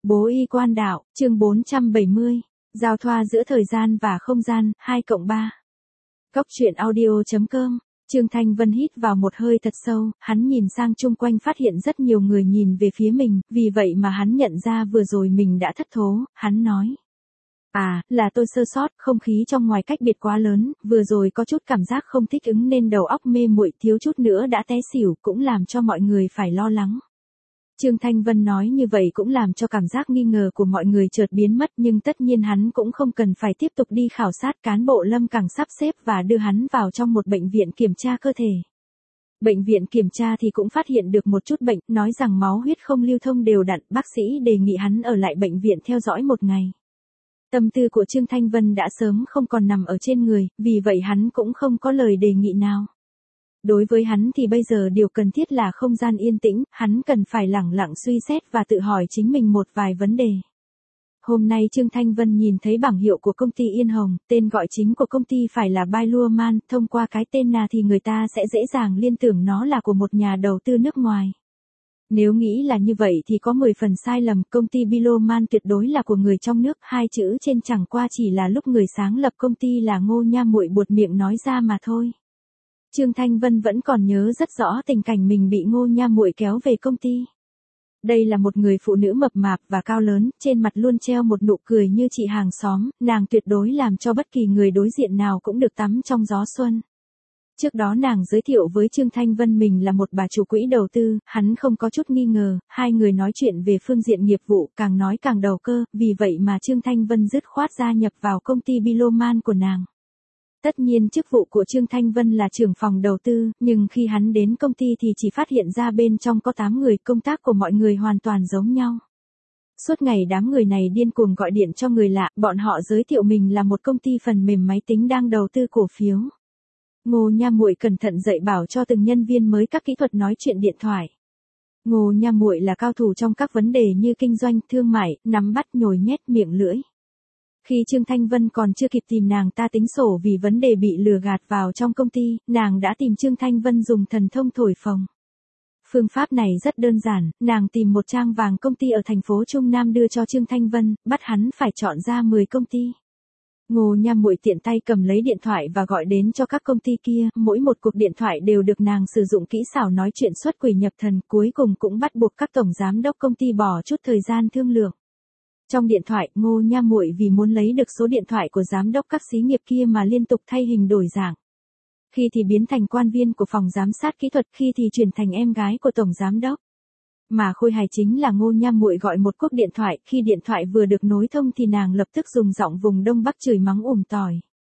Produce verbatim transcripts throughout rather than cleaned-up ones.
Bố y quan đạo, chương bốn trăm bảy mươi. Giao thoa giữa thời gian và không gian, hai cộng ba. Cốc truyện audio chấm com. Trương Thanh Vân hít vào một hơi thật sâu, hắn nhìn sang chung quanh phát hiện rất nhiều người nhìn về phía mình, vì vậy mà hắn nhận ra vừa rồi mình đã thất thố, hắn nói. À, là tôi sơ sót, không khí trong ngoài cách biệt quá lớn, vừa rồi có chút cảm giác không thích ứng nên đầu óc mê muội, thiếu chút nữa đã té xỉu, cũng làm cho mọi người phải lo lắng. Trương Thanh Vân nói như vậy cũng làm cho cảm giác nghi ngờ của mọi người chợt biến mất, nhưng tất nhiên hắn cũng không cần phải tiếp tục đi khảo sát. Cán bộ Lâm càng sắp xếp và đưa hắn vào trong một bệnh viện kiểm tra cơ thể. Bệnh viện kiểm tra thì cũng phát hiện được một chút bệnh, nói rằng máu huyết không lưu thông đều đặn, bác sĩ đề nghị hắn ở lại bệnh viện theo dõi một ngày. Tâm tư của Trương Thanh Vân đã sớm không còn nằm ở trên người, vì vậy hắn cũng không có lời đề nghị nào. Đối với hắn thì bây giờ điều cần thiết là không gian yên tĩnh, hắn cần phải lẳng lặng suy xét và tự hỏi chính mình một vài vấn đề. Hôm nay Trương Thanh Vân nhìn thấy bảng hiệu của công ty Yên Hồng, tên gọi chính của công ty phải là Biluaman, thông qua cái tên nào thì người ta sẽ dễ dàng liên tưởng nó là của một nhà đầu tư nước ngoài. Nếu nghĩ là như vậy thì có mười phần sai lầm, công ty Biluaman tuyệt đối là của người trong nước, hai chữ trên chẳng qua chỉ là lúc người sáng lập công ty là Ngô Nha Muội buột miệng nói ra mà thôi. Trương Thanh Vân vẫn còn nhớ rất rõ tình cảnh mình bị Ngô Nha Muội kéo về công ty. Đây là một người phụ nữ mập mạp và cao lớn, trên mặt luôn treo một nụ cười như chị hàng xóm, nàng tuyệt đối làm cho bất kỳ người đối diện nào cũng được tắm trong gió xuân. Trước đó nàng giới thiệu với Trương Thanh Vân mình là một bà chủ quỹ đầu tư, hắn không có chút nghi ngờ, hai người nói chuyện về phương diện nghiệp vụ, càng nói càng đầu cơ, vì vậy mà Trương Thanh Vân dứt khoát gia nhập vào công ty Biluaman của nàng. Tất nhiên chức vụ của Trương Thanh Vân là trưởng phòng đầu tư, nhưng khi hắn đến công ty thì chỉ phát hiện ra bên trong có tám người, công tác của mọi người hoàn toàn giống nhau. Suốt ngày đám người này điên cuồng gọi điện cho người lạ, bọn họ giới thiệu mình là một công ty phần mềm máy tính đang đầu tư cổ phiếu. Ngô Nha Muội cẩn thận dạy bảo cho từng nhân viên mới các kỹ thuật nói chuyện điện thoại. Ngô Nha Muội là cao thủ trong các vấn đề như kinh doanh, thương mại, nắm bắt, nhồi nhét, miệng lưỡi. Khi Trương Thanh Vân còn chưa kịp tìm nàng ta tính sổ vì vấn đề bị lừa gạt vào trong công ty, nàng đã tìm Trương Thanh Vân dùng thần thông thổi phồng. Phương pháp này rất đơn giản, nàng tìm một trang vàng công ty ở thành phố Trung Nam đưa cho Trương Thanh Vân, bắt hắn phải chọn ra mười công ty. Ngô Nha Muội tiện tay cầm lấy điện thoại và gọi đến cho các công ty kia, mỗi một cuộc điện thoại đều được nàng sử dụng kỹ xảo nói chuyện xuất quỷ nhập thần, cuối cùng cũng bắt buộc các tổng giám đốc công ty bỏ chút thời gian thương lượng. Trong điện thoại, Ngô Nha Muội vì muốn lấy được số điện thoại của giám đốc các xí nghiệp kia mà liên tục thay hình đổi dạng. Khi thì biến thành quan viên của phòng giám sát kỹ thuật, khi thì chuyển thành em gái của tổng giám đốc. Mà khôi hài chính là Ngô Nha Muội gọi một cuộc điện thoại, khi điện thoại vừa được nối thông thì nàng lập tức dùng giọng vùng Đông Bắc chửi mắng ồm tỏi.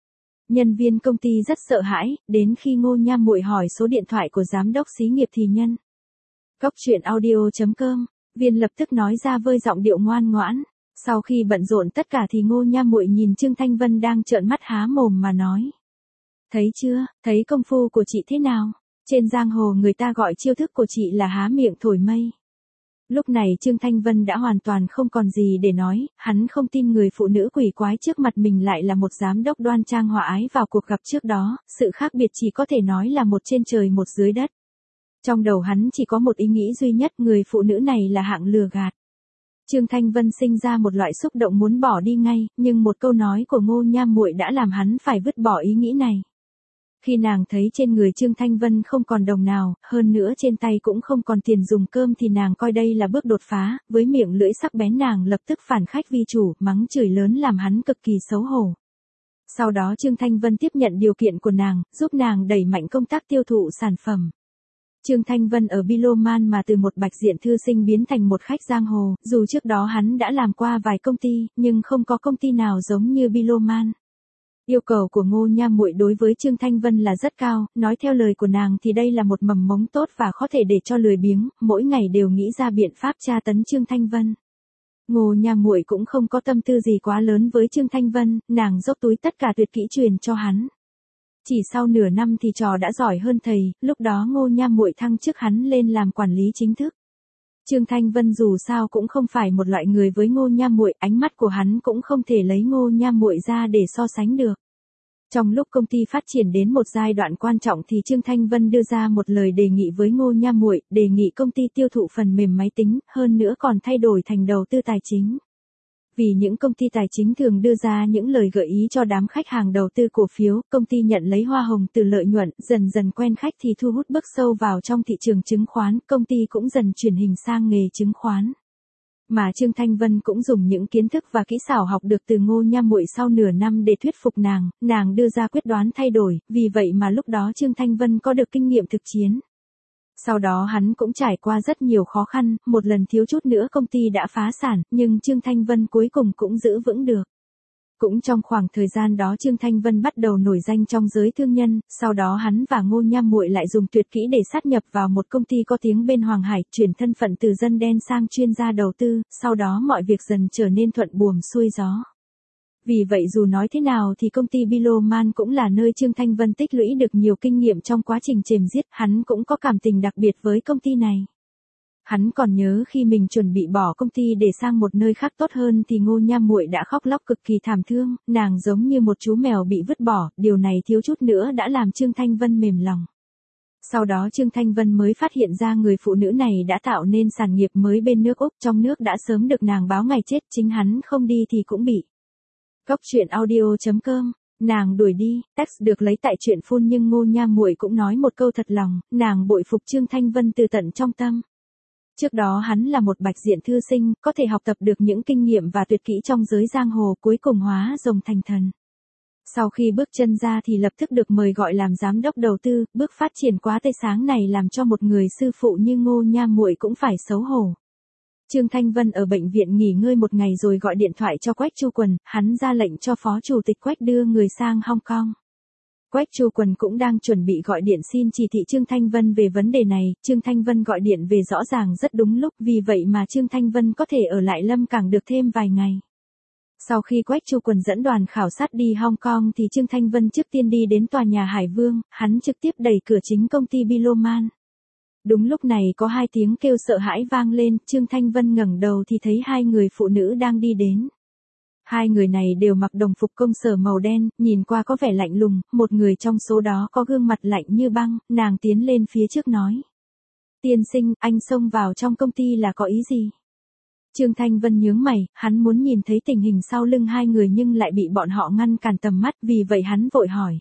Nhân viên công ty rất sợ hãi, đến khi Ngô Nha Muội hỏi số điện thoại của giám đốc xí nghiệp thì nhân. Cốc truyện audio chấm com, viên lập tức nói ra với giọng điệu ngoan ngoãn. Sau khi bận rộn tất cả thì Ngô Nha Muội nhìn Trương Thanh Vân đang trợn mắt há mồm mà nói. Thấy chưa, thấy công phu của chị thế nào? Trên giang hồ người ta gọi chiêu thức của chị là há miệng thổi mây. Lúc này Trương Thanh Vân đã hoàn toàn không còn gì để nói, hắn không tin người phụ nữ quỷ quái trước mặt mình lại là một giám đốc đoan trang hòa ái vào cuộc gặp trước đó, sự khác biệt chỉ có thể nói là một trên trời một dưới đất. Trong đầu hắn chỉ có một ý nghĩ duy nhất, người phụ nữ này là hạng lừa gạt. Trương Thanh Vân sinh ra một loại xúc động muốn bỏ đi ngay, nhưng một câu nói của Ngô Nha Muội đã làm hắn phải vứt bỏ ý nghĩ này. Khi nàng thấy trên người Trương Thanh Vân không còn đồng nào, hơn nữa trên tay cũng không còn tiền dùng cơm thì nàng coi đây là bước đột phá, với miệng lưỡi sắc bén nàng lập tức phản khách vi chủ, mắng chửi lớn làm hắn cực kỳ xấu hổ. Sau đó Trương Thanh Vân tiếp nhận điều kiện của nàng, giúp nàng đẩy mạnh công tác tiêu thụ sản phẩm. Trương Thanh Vân ở Biluaman mà từ một bạch diện thư sinh biến thành một khách giang hồ, dù trước đó hắn đã làm qua vài công ty, nhưng không có công ty nào giống như Biluaman. Yêu cầu của Ngô Nha Muội đối với Trương Thanh Vân là rất cao, nói theo lời của nàng thì đây là một mầm mống tốt và có thể để cho lười biếng, mỗi ngày đều nghĩ ra biện pháp tra tấn Trương Thanh Vân. Ngô Nha Muội cũng không có tâm tư gì quá lớn với Trương Thanh Vân, nàng dốc túi tất cả tuyệt kỹ truyền cho hắn. Chỉ sau nửa năm thì trò đã giỏi hơn thầy, lúc đó Ngô Nha Muội thăng chức hắn lên làm quản lý chính thức. Trương Thanh Vân dù sao cũng không phải một loại người với Ngô Nha Muội, ánh mắt của hắn cũng không thể lấy Ngô Nha Muội ra để so sánh được. Trong lúc công ty phát triển đến một giai đoạn quan trọng thì Trương Thanh Vân đưa ra một lời đề nghị với Ngô Nha Muội, đề nghị công ty tiêu thụ phần mềm máy tính, hơn nữa còn thay đổi thành đầu tư tài chính. Vì những công ty tài chính thường đưa ra những lời gợi ý cho đám khách hàng đầu tư cổ phiếu, công ty nhận lấy hoa hồng từ lợi nhuận, dần dần quen khách thì thu hút bước sâu vào trong thị trường chứng khoán, công ty cũng dần chuyển hình sang nghề chứng khoán. Mà Trương Thanh Vân cũng dùng những kiến thức và kỹ xảo học được từ Ngô Nha Muội sau nửa năm để thuyết phục nàng, nàng đưa ra quyết đoán thay đổi, vì vậy mà lúc đó Trương Thanh Vân có được kinh nghiệm thực chiến. Sau đó hắn cũng trải qua rất nhiều khó khăn, một lần thiếu chút nữa công ty đã phá sản, nhưng Trương Thanh Vân cuối cùng cũng giữ vững được. Cũng trong khoảng thời gian đó Trương Thanh Vân bắt đầu nổi danh trong giới thương nhân, sau đó hắn và Ngô Nha Muội lại dùng tuyệt kỹ để sát nhập vào một công ty có tiếng bên Hoàng Hải, chuyển thân phận từ dân đen sang chuyên gia đầu tư, sau đó mọi việc dần trở nên thuận buồm xuôi gió. Vì vậy dù nói thế nào thì công ty Biloman cũng là nơi Trương Thanh Vân tích lũy được nhiều kinh nghiệm trong quá trình chềm giết, hắn cũng có cảm tình đặc biệt với công ty này. Hắn còn nhớ khi mình chuẩn bị bỏ công ty để sang một nơi khác tốt hơn thì Ngô Nha Muội đã khóc lóc cực kỳ thảm thương, nàng giống như một chú mèo bị vứt bỏ, điều này thiếu chút nữa đã làm Trương Thanh Vân mềm lòng. Sau đó Trương Thanh Vân mới phát hiện ra người phụ nữ này đã tạo nên sản nghiệp mới bên nước Úc, trong nước đã sớm được nàng báo ngày chết, chính hắn không đi thì cũng bị. Cốc truyện audio chấm com, nàng đuổi đi, text được lấy tại truyện phun nhưng Ngô Nha Muội cũng nói một câu thật lòng, nàng bội phục Trương Thanh Vân từ tận trong tâm. Trước đó hắn là một bạch diện thư sinh, có thể học tập được những kinh nghiệm và tuyệt kỹ trong giới giang hồ, cuối cùng hóa rồng thành thần. Sau khi bước chân ra thì lập tức được mời gọi làm giám đốc đầu tư, bước phát triển quá tươi sáng này làm cho một người sư phụ như Ngô Nha Muội cũng phải xấu hổ. Trương Thanh Vân ở bệnh viện nghỉ ngơi một ngày rồi gọi điện thoại cho Quách Chu Quần, hắn ra lệnh cho phó chủ tịch Quách đưa người sang Hong Kong. Quách Chu Quần cũng đang chuẩn bị gọi điện xin chỉ thị Trương Thanh Vân về vấn đề này, Trương Thanh Vân gọi điện về rõ ràng rất đúng lúc, vì vậy mà Trương Thanh Vân có thể ở lại Lâm Cảng được thêm vài ngày. Sau khi Quách Chu Quần dẫn đoàn khảo sát đi Hong Kong thì Trương Thanh Vân trước tiên đi đến tòa nhà Hải Vương, hắn trực tiếp đẩy cửa chính công ty Biloman. Đúng lúc này có hai tiếng kêu sợ hãi vang lên, Trương Thanh Vân ngẩng đầu thì thấy hai người phụ nữ đang đi đến. Hai người này đều mặc đồng phục công sở màu đen, nhìn qua có vẻ lạnh lùng, một người trong số đó có gương mặt lạnh như băng, nàng tiến lên phía trước nói. Tiên sinh, anh xông vào trong công ty là có ý gì? Trương Thanh Vân nhướng mày, hắn muốn nhìn thấy tình hình sau lưng hai người nhưng lại bị bọn họ ngăn cản tầm mắt, vì vậy hắn vội hỏi.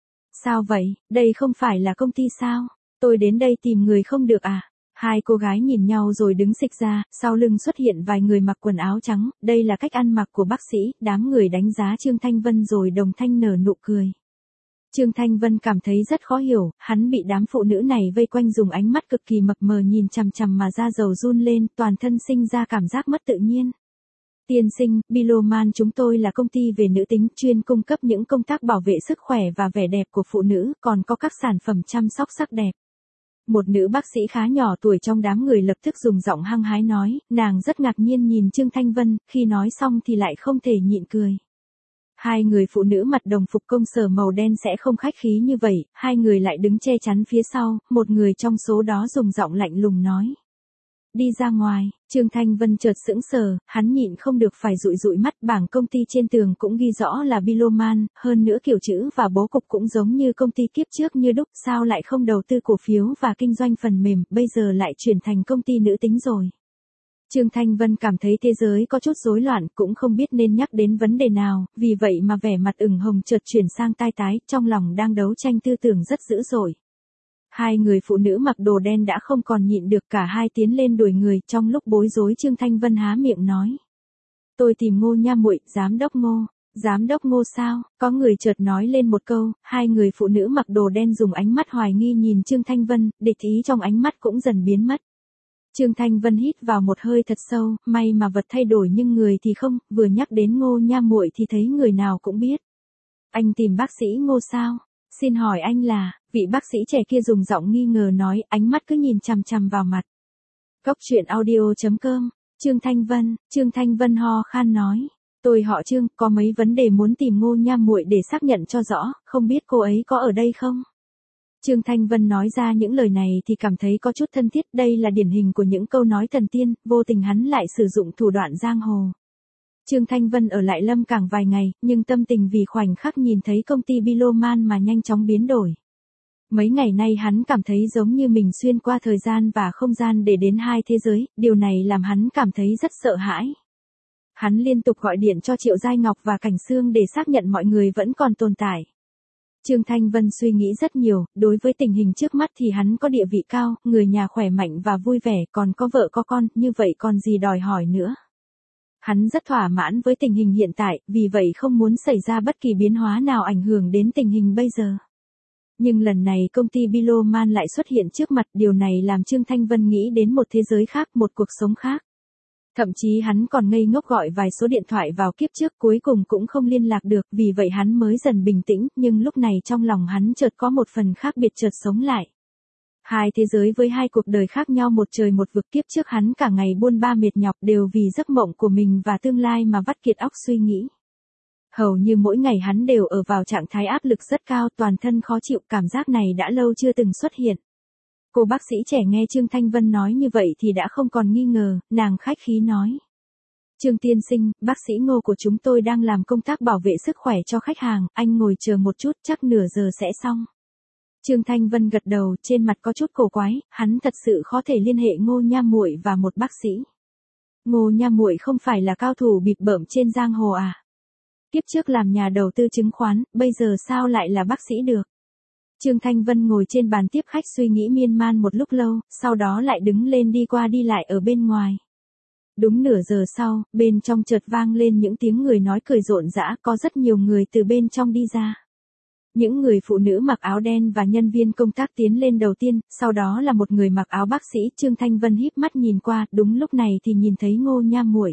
Sao vậy, đây không phải là công ty sao? Tôi đến đây tìm người không được à? Hai cô gái nhìn nhau rồi đứng xịch ra, sau lưng xuất hiện vài người mặc quần áo trắng, đây là cách ăn mặc của bác sĩ, đám người đánh giá Trương Thanh Vân rồi đồng thanh nở nụ cười. Trương Thanh Vân cảm thấy rất khó hiểu, hắn bị đám phụ nữ này vây quanh dùng ánh mắt cực kỳ mập mờ nhìn chằm chằm mà da dầu run lên, toàn thân sinh ra cảm giác mất tự nhiên. Tiên sinh, Biloman chúng tôi là công ty về nữ tính chuyên cung cấp những công tác bảo vệ sức khỏe và vẻ đẹp của phụ nữ, còn có các sản phẩm chăm sóc sắc đẹp. Một nữ bác sĩ khá nhỏ tuổi trong đám người lập tức dùng giọng hăng hái nói, nàng rất ngạc nhiên nhìn Trương Thanh Vân, khi nói xong thì lại không thể nhịn cười. Hai người phụ nữ mặc đồng phục công sở màu đen sẽ không khách khí như vậy, hai người lại đứng che chắn phía sau, một người trong số đó dùng giọng lạnh lùng nói. Đi ra ngoài, Trương Thanh Vân chợt sững sờ, hắn nhịn không được phải dụi dụi mắt, bảng công ty trên tường cũng ghi rõ là Biloman, hơn nữa kiểu chữ và bố cục cũng giống như công ty kiếp trước như đúc, sao lại không đầu tư cổ phiếu và kinh doanh phần mềm, bây giờ lại chuyển thành công ty nữ tính rồi. Trương Thanh Vân cảm thấy thế giới có chút rối loạn, cũng không biết nên nhắc đến vấn đề nào, vì vậy mà vẻ mặt ửng hồng chợt chuyển sang tai tái, trong lòng đang đấu tranh tư tưởng rất dữ dội. Hai người phụ nữ mặc đồ đen đã không còn nhịn được, cả hai tiến lên đuổi người, trong lúc bối rối Trương Thanh Vân há miệng nói. Tôi tìm Ngô Nha Muội, giám đốc Ngô. Giám đốc Ngô sao? Có người chợt nói lên một câu, hai người phụ nữ mặc đồ đen dùng ánh mắt hoài nghi nhìn Trương Thanh Vân, địch ý trong ánh mắt cũng dần biến mất. Trương Thanh Vân hít vào một hơi thật sâu, may mà vật thay đổi nhưng người thì không, vừa nhắc đến Ngô Nha Muội thì thấy người nào cũng biết. Anh tìm bác sĩ Ngô sao? Xin hỏi anh là, vị bác sĩ trẻ kia dùng giọng nghi ngờ nói, ánh mắt cứ nhìn chằm chằm vào mặt. Cốc truyện audio chấm com, Trương Thanh Vân, Trương Thanh Vân ho khan nói. Tôi họ Trương, có mấy vấn đề muốn tìm Ngô Nha Muội để xác nhận cho rõ, không biết cô ấy có ở đây không? Trương Thanh Vân nói ra những lời này thì cảm thấy có chút thân thiết, đây là điển hình của những câu nói thần tiên, vô tình hắn lại sử dụng thủ đoạn giang hồ. Trương Thanh Vân ở lại Lâm Cảng vài ngày, nhưng tâm tình vì khoảnh khắc nhìn thấy công ty Biloman mà nhanh chóng biến đổi. Mấy ngày nay hắn cảm thấy giống như mình xuyên qua thời gian và không gian để đến hai thế giới, điều này làm hắn cảm thấy rất sợ hãi. Hắn liên tục gọi điện cho Triệu Giai Ngọc và Cảnh Sương để xác nhận mọi người vẫn còn tồn tại. Trương Thanh Vân suy nghĩ rất nhiều, đối với tình hình trước mắt thì hắn có địa vị cao, người nhà khỏe mạnh và vui vẻ, còn có vợ có con, như vậy còn gì đòi hỏi nữa. Hắn rất thỏa mãn với tình hình hiện tại, vì vậy không muốn xảy ra bất kỳ biến hóa nào ảnh hưởng đến tình hình bây giờ. Nhưng lần này công ty Biloman lại xuất hiện trước mặt, điều này làm Trương Thanh Vân nghĩ đến một thế giới khác, một cuộc sống khác. Thậm chí hắn còn ngây ngốc gọi vài số điện thoại vào kiếp trước, cuối cùng cũng không liên lạc được, vì vậy hắn mới dần bình tĩnh, nhưng lúc này trong lòng hắn chợt có một phần khác biệt chợt sống lại. Hai thế giới với hai cuộc đời khác nhau, một trời một vực. Kiếp trước hắn cả ngày buôn ba mệt nhọc đều vì giấc mộng của mình và tương lai mà vắt kiệt óc suy nghĩ. Hầu như mỗi ngày hắn đều ở vào trạng thái áp lực rất cao, toàn thân khó chịu, cảm giác này đã lâu chưa từng xuất hiện. Cô bác sĩ trẻ nghe Trương Thanh Vân nói như vậy thì đã không còn nghi ngờ, nàng khách khí nói. Trương tiên sinh, bác sĩ Ngô của chúng tôi đang làm công tác bảo vệ sức khỏe cho khách hàng, anh ngồi chờ một chút, chắc nửa giờ sẽ xong. Trương Thanh Vân gật đầu, trên mặt có chút cổ quái, hắn thật sự khó thể liên hệ Ngô Nha Muội và một bác sĩ. Ngô Nha Muội không phải là cao thủ bịp bợm trên giang hồ à? Kiếp trước làm nhà đầu tư chứng khoán, bây giờ sao lại là bác sĩ được? Trương Thanh Vân ngồi trên bàn tiếp khách suy nghĩ miên man một lúc lâu, sau đó lại đứng lên đi qua đi lại ở bên ngoài. Đúng nửa giờ sau, bên trong chợt vang lên những tiếng người nói cười rộn rã, có rất nhiều người từ bên trong đi ra. Những người phụ nữ mặc áo đen và nhân viên công tác tiến lên đầu tiên, sau đó là một người mặc áo bác sĩ. Trương Thanh Vân híp mắt nhìn qua, đúng lúc này thì nhìn thấy Ngô Nha Muội.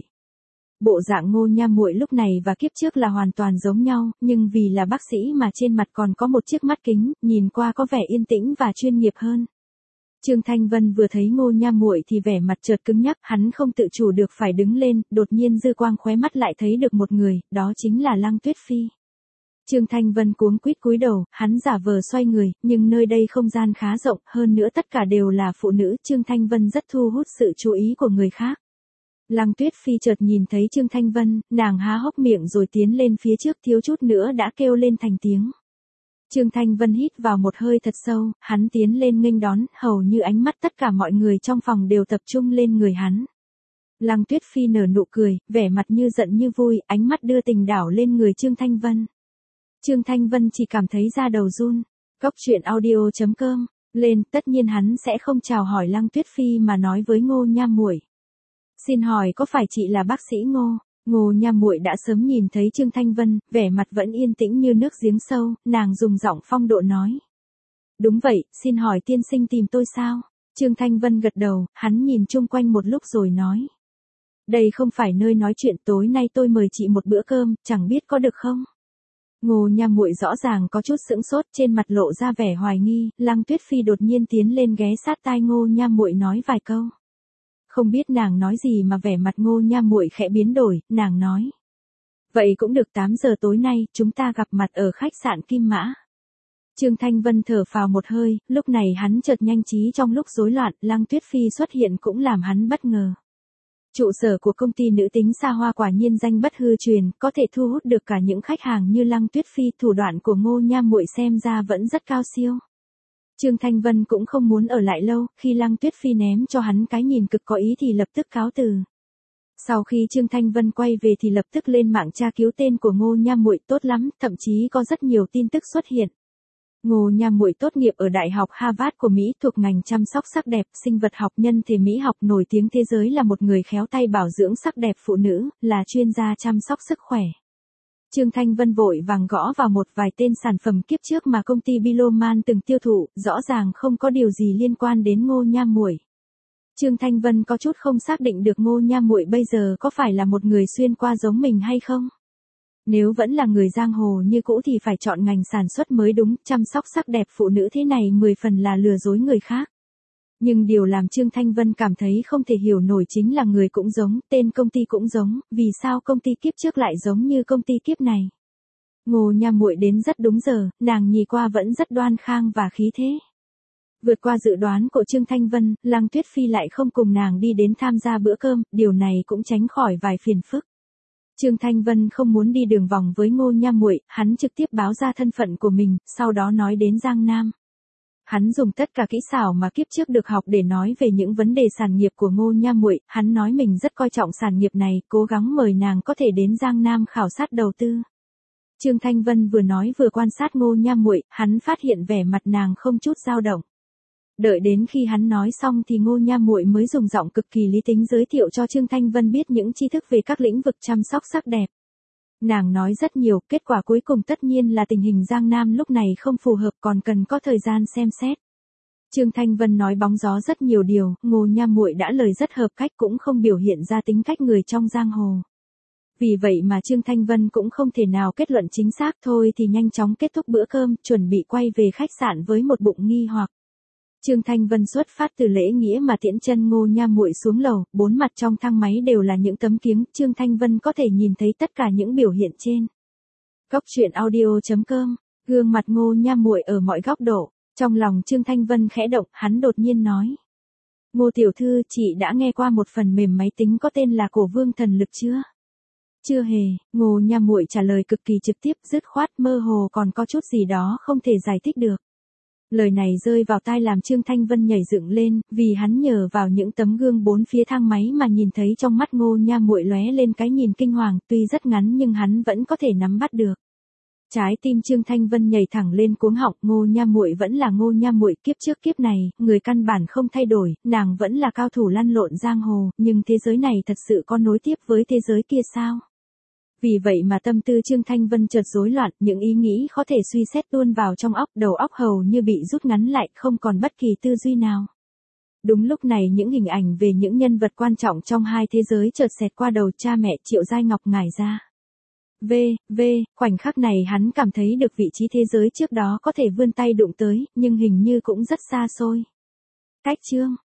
Bộ dạng Ngô Nha Muội lúc này và kiếp trước là hoàn toàn giống nhau, nhưng vì là bác sĩ mà trên mặt còn có một chiếc mắt kính, nhìn qua có vẻ yên tĩnh và chuyên nghiệp hơn. Trương Thanh Vân vừa thấy Ngô Nha Muội thì vẻ mặt chợt cứng nhắc, hắn không tự chủ được phải đứng lên, đột nhiên dư quang khóe mắt lại thấy được một người, đó chính là Lăng Tuyết Phi. Trương Thanh Vân cuống quýt cúi đầu, hắn giả vờ xoay người, nhưng nơi đây không gian khá rộng, hơn nữa tất cả đều là phụ nữ, Trương Thanh Vân rất thu hút sự chú ý của người khác. Lăng Tuyết Phi chợt nhìn thấy Trương Thanh Vân, nàng há hốc miệng rồi tiến lên phía trước, thiếu chút nữa đã kêu lên thành tiếng. Trương Thanh Vân hít vào một hơi thật sâu, hắn tiến lên nghênh đón, hầu như ánh mắt tất cả mọi người trong phòng đều tập trung lên người hắn. Lăng Tuyết Phi nở nụ cười, vẻ mặt như giận như vui, ánh mắt đưa tình đảo lên người Trương Thanh Vân. Trương Thanh Vân chỉ cảm thấy da đầu run. Cóc truyện audio chấm com lên, tất nhiên hắn sẽ không chào hỏi Lăng Tuyết Phi mà nói với Ngô Nha Muội. Xin hỏi có phải chị là bác sĩ Ngô? Ngô Nha Muội đã sớm nhìn thấy Trương Thanh Vân, vẻ mặt vẫn yên tĩnh như nước giếng sâu, nàng dùng giọng phong độ nói. Đúng vậy, xin hỏi tiên sinh tìm tôi sao? Trương Thanh Vân gật đầu, hắn nhìn chung quanh một lúc rồi nói. Đây không phải nơi nói chuyện, tối nay tôi mời chị một bữa cơm, chẳng biết có được không? Ngô Nha Muội rõ ràng có chút sững sốt, trên mặt lộ ra vẻ hoài nghi. Lăng Tuyết Phi đột nhiên tiến lên ghé sát tai Ngô Nha Muội nói vài câu. Không biết nàng nói gì mà vẻ mặt Ngô Nha Muội khẽ biến đổi, nàng nói. Vậy cũng được, tám giờ tối nay, chúng ta gặp mặt ở khách sạn Kim Mã. Trương Thanh Vân thở phào một hơi, lúc này hắn chợt nhanh trí trong lúc rối loạn, Lăng Tuyết Phi xuất hiện cũng làm hắn bất ngờ. Trụ sở của công ty nữ tính xa hoa quả nhiên danh bất hư truyền, có thể thu hút được cả những khách hàng như Lăng Tuyết Phi, thủ đoạn của Ngô Nha Muội xem ra vẫn rất cao siêu. Trương Thanh Vân cũng không muốn ở lại lâu, khi Lăng Tuyết Phi ném cho hắn cái nhìn cực có ý thì lập tức cáo từ. Sau khi Trương Thanh Vân quay về thì lập tức lên mạng tra cứu tên của Ngô Nha Muội, tốt lắm, thậm chí có rất nhiều tin tức xuất hiện. Ngô Nha Muội tốt nghiệp ở Đại học Harvard của Mỹ, thuộc ngành chăm sóc sắc đẹp, sinh vật học, nhân thể mỹ học, nổi tiếng thế giới là một người khéo tay bảo dưỡng sắc đẹp phụ nữ, là chuyên gia chăm sóc sức khỏe. Trương Thanh Vân vội vàng gõ vào một vài tên sản phẩm kiếp trước mà công ty Biloman từng tiêu thụ, rõ ràng không có điều gì liên quan đến Ngô Nha Muội. Trương Thanh Vân có chút không xác định được Ngô Nha Muội bây giờ có phải là một người xuyên qua giống mình hay không. Nếu vẫn là người giang hồ như cũ thì phải chọn ngành sản xuất mới đúng, chăm sóc sắc đẹp phụ nữ thế này mười phần là lừa dối người khác. Nhưng điều làm Trương Thanh Vân cảm thấy không thể hiểu nổi chính là người cũng giống, tên công ty cũng giống, vì sao công ty kiếp trước lại giống như công ty kiếp này. Ngô Nha Muội đến rất đúng giờ, nàng nhìn qua vẫn rất đoan khang và khí thế. Vượt qua dự đoán của Trương Thanh Vân, Lăng Tuyết Phi lại không cùng nàng đi đến tham gia bữa cơm, điều này cũng tránh khỏi vài phiền phức. Trương Thanh Vân không muốn đi đường vòng với Ngô Nha Muội, hắn trực tiếp báo ra thân phận của mình, sau đó nói đến Giang Nam. Hắn dùng tất cả kỹ xảo mà kiếp trước được học để nói về những vấn đề sản nghiệp của Ngô Nha Muội, hắn nói mình rất coi trọng sản nghiệp này, cố gắng mời nàng có thể đến Giang Nam khảo sát đầu tư. Trương Thanh Vân vừa nói vừa quan sát Ngô Nha Muội, hắn phát hiện vẻ mặt nàng không chút dao động. Đợi đến khi hắn nói xong thì Ngô Nha Muội mới dùng giọng cực kỳ lý tính giới thiệu cho Trương Thanh Vân biết những tri thức về các lĩnh vực chăm sóc sắc đẹp. Nàng nói rất nhiều, kết quả cuối cùng tất nhiên là tình hình Giang Nam lúc này không phù hợp, còn cần có thời gian xem xét. Trương Thanh Vân nói bóng gió rất nhiều điều, Ngô Nha Muội đã lời rất hợp cách, cũng không biểu hiện ra tính cách người trong giang hồ. Vì vậy mà Trương Thanh Vân cũng không thể nào kết luận chính xác, thôi thì nhanh chóng kết thúc bữa cơm, chuẩn bị quay về khách sạn với một bụng nghi hoặc. Trương Thanh Vân xuất phát từ lễ nghĩa mà tiễn chân Ngô Nha Muội xuống lầu, bốn mặt trong thang máy đều là những tấm kiếng, Trương Thanh Vân có thể nhìn thấy tất cả những biểu hiện trên. Góc truyện audio chấm com, gương mặt Ngô Nha Muội ở mọi góc độ, trong lòng Trương Thanh Vân khẽ động, hắn đột nhiên nói. Ngô tiểu thư, chị đã nghe qua một phần mềm máy tính có tên là Cổ Vương Thần Lực chưa? Chưa hề, Ngô Nha Muội trả lời cực kỳ trực tiếp, dứt khoát, mơ hồ còn có chút gì đó không thể giải thích được. Lời này rơi vào tai làm Trương Thanh Vân nhảy dựng lên, vì hắn nhờ vào những tấm gương bốn phía thang máy mà nhìn thấy trong mắt Ngô Nha Muội lóe lên cái nhìn kinh hoàng, tuy rất ngắn nhưng hắn vẫn có thể nắm bắt được. Trái tim Trương Thanh Vân nhảy thẳng lên cuống họng, Ngô Nha Muội vẫn là Ngô Nha Muội kiếp trước kiếp này, người căn bản không thay đổi, nàng vẫn là cao thủ lăn lộn giang hồ, nhưng thế giới này thật sự có nối tiếp với thế giới kia sao? Vì vậy mà tâm tư Trương Thanh Vân chợt rối loạn, những ý nghĩ khó thể suy xét tuôn vào trong óc, đầu óc hầu như bị rút ngắn lại, không còn bất kỳ tư duy nào. Đúng lúc này những hình ảnh về những nhân vật quan trọng trong hai thế giới chợt xẹt qua đầu cha mẹ Triệu Giai Ngọc ngải ra. V, V, khoảnh khắc này hắn cảm thấy được vị trí thế giới trước đó có thể vươn tay đụng tới, nhưng hình như cũng rất xa xôi. Cách Trương